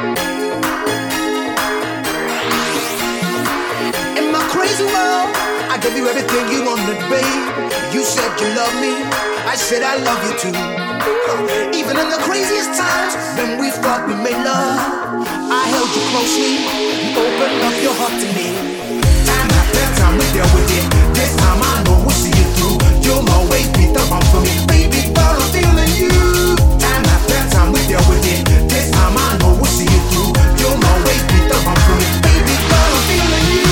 In my crazy world, I gave you everything you wanted, babe. You said you love me, I said I love you too. Even in the craziest times, when we thought we made love, I held you closely, you opened up your heart to me. Time after time we dealt with it. This time I know we'll see it through. You'll always be the one for me, baby girl, I'm feeling you. Time after time we dealt with it. This time I know we'll see it through. You'll always be the one for me, baby girl, I'm feeling you.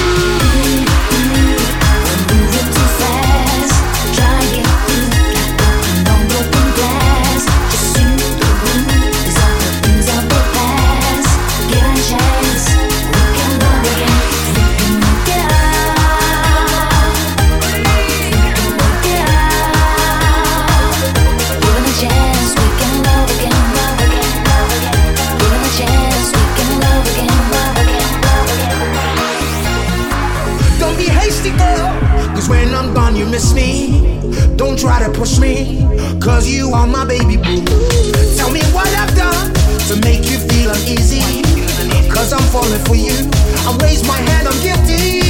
We're moving too fast, trying to get through like walking on broken glass. Just sing through, 'cause all the things of the past. Give it a chance, we can love again. We can work it out. We can work it out. Give it a chance, we can love again, love again, love again. Give it a chance, we can love again, love again, love again. Don't be hasty, girl, 'cause when I'm gone you miss me. Don't try to push me, 'cause you are my baby boo. Tell me what I've done to make you feel uneasy, 'cause I'm falling for you. I raise my hand, I'm guilty.